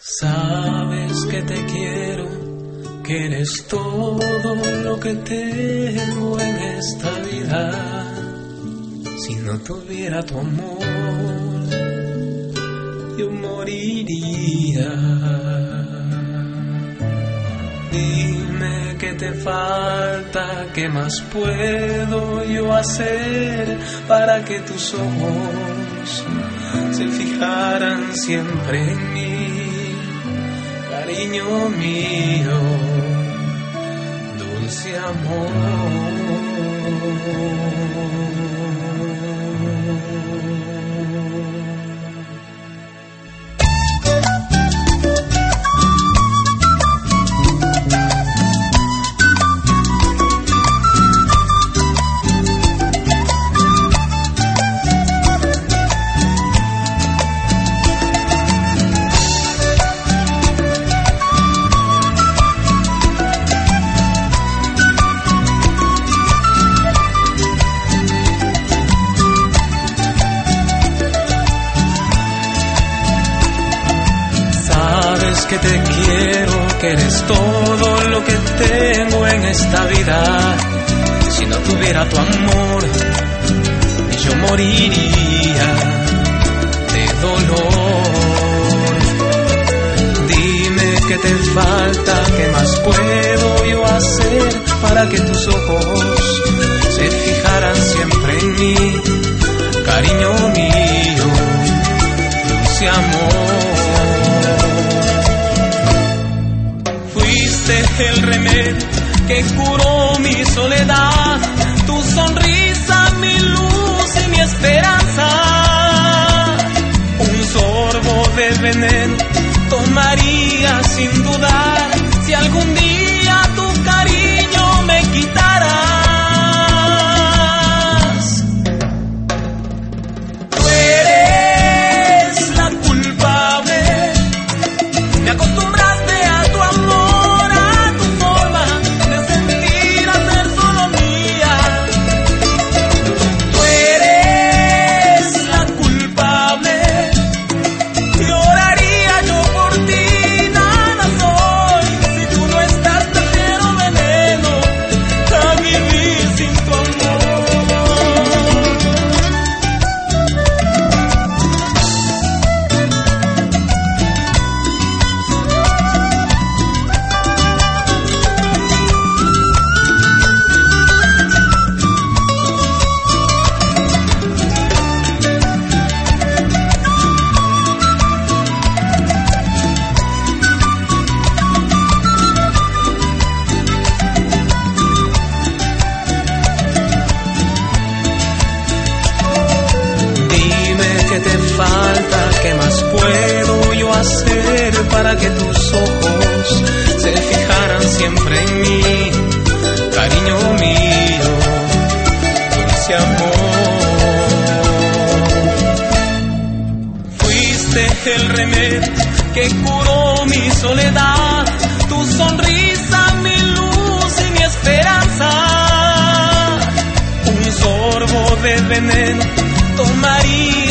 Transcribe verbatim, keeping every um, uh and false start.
Sabes que te quiero, que eres todo lo que tengo en esta vida. Si no tuviera tu amor, yo moriría. Dime qué te falta, qué más puedo yo hacer para que tus ojos se fijaran siempre en mí, cariño mío, dulce amor. Que te quiero, que eres todo lo que tengo en esta vida. Si no tuviera tu amor, yo moriría de dolor. Dime qué te falta, qué más puedo yo hacer para que tus ojos se fijaran siempre en mí, cariño mío, dulce amor. El remedio que curó mi soledad, tu sonrisa, mi luz y mi esperanza. Un sorbo de veneno tomaría sin dudar si algún día tu cariño me quitaras. Tú eres la culpable, me acostumbraste a tu amor. ¿Qué más puedo yo hacer para que tus ojos se fijaran siempre en mí, cariño mío, dulce amor? Fuiste el remedio que curó mi soledad, tu sonrisa, mi luz y mi esperanza. Un sorbo de veneno tomaría